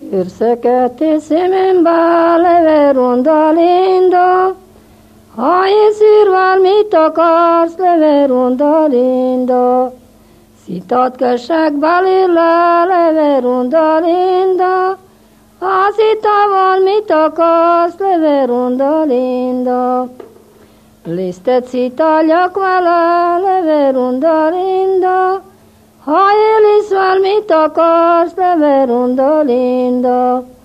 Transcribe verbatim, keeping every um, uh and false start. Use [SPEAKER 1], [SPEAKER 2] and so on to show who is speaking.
[SPEAKER 1] Őrszöket szemembe leve rondalinda, ha észírvál mit akarsz, leve rondalinda. Szitat kössek belőle, leve rondalinda, ha szitával mit akarsz, leve rondalinda. Lisztet szitaljak vele, leve rondalinda, ha éliszvel mit akarsz, leve rondalinda.